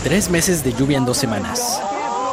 3 meses de lluvia en 2 semanas.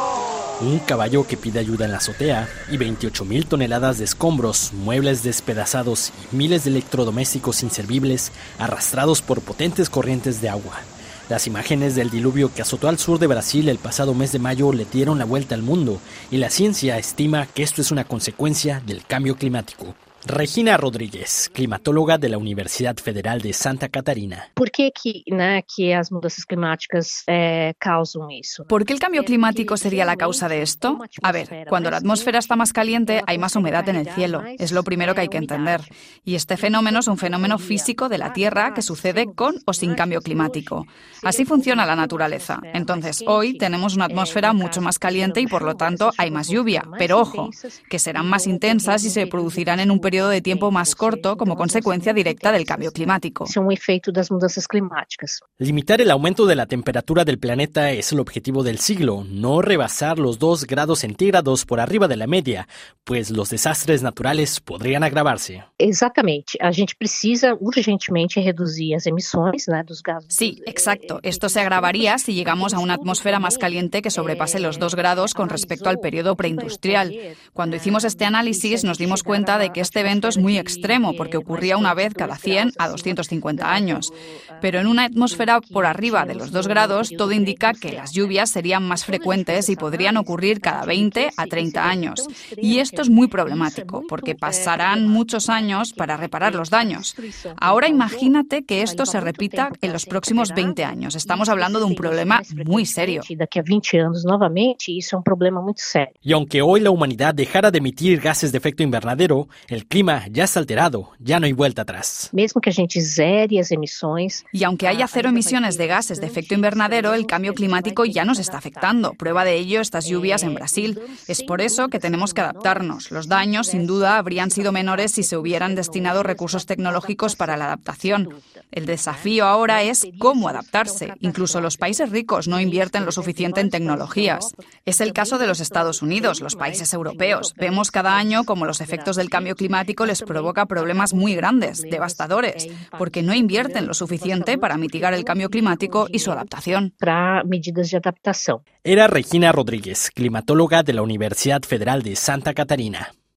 Un caballo que pide ayuda en la azotea y 28,000 toneladas de escombros, muebles despedazados y miles de electrodomésticos inservibles arrastrados por potentes corrientes de agua. Las imágenes del diluvio que azotó al sur de Brasil el pasado mes de mayo le dieron la vuelta al mundo y la ciencia estima que esto es una consecuencia del cambio climático. Regina Rodríguez, climatóloga de la Universidad Federal de Santa Catarina. ¿Por qué que as mudanças climáticas causan eso? ¿Por qué el cambio climático sería la causa de esto? A ver, cuando la atmósfera está más caliente, hay más humedad en el cielo. Es lo primero que hay que entender. Y este fenómeno es un fenómeno físico de la Tierra que sucede con o sin cambio climático. Así funciona la naturaleza. Entonces, hoy tenemos una atmósfera mucho más caliente y por lo tanto hay más lluvia. Pero ojo, que serán más intensas y se producirán en un periodo de tiempo más corto como consecuencia directa del cambio climático. Es un efecto de las mudanzas climáticas. Limitar el aumento de la temperatura del planeta es el objetivo del siglo, no rebasar los 2 grados centígrados por arriba de la media, pues los desastres naturales podrían agravarse. Exactamente. A gente precisa urgentemente reducir as emissões, dos gases. Sí, exacto. Esto se agravaría si llegamos a una atmósfera más caliente que sobrepase los 2 grados con respecto al periodo preindustrial. Cuando hicimos este análisis nos dimos cuenta de que este evento es muy extremo porque ocurría una vez cada 100 a 250 años. Pero en una atmósfera por arriba de los 2 grados, todo indica que las lluvias serían más frecuentes y podrían ocurrir cada 20 a 30 años. Y esto es muy problemático porque pasarán muchos años para reparar los daños. Ahora imagínate que esto se repita en los próximos 20 años. Estamos hablando de un problema muy serio. Daqui a 20 anos, novamente, isso é problema muito sério. Y aunque hoy la humanidad dejara de emitir gases de efecto invernadero, el clima ya está alterado, ya no hay vuelta atrás. Mesmo que a gente zere as emissões. Y aunque haya 0 emisiones de gases de efecto invernadero, el cambio climático ya nos está afectando. Prueba de ello estas lluvias en Brasil. Es por eso que tenemos que adaptarnos. Los daños, sin duda, habrían sido menores si se hubieran destinado recursos tecnológicos para la adaptación. El desafío ahora es cómo adaptarse. Incluso los países ricos no invierten lo suficiente en tecnologías. Es el caso de los Estados Unidos, los países europeos. Vemos cada año cómo los efectos del cambio climático les provoca problemas muy grandes, devastadores, porque no invierten lo suficiente para mitigar el cambio climático y su adaptación. Para medidas de adaptación. Era Regina Rodríguez, climatóloga de la Universidad Federal de Santa Catarina.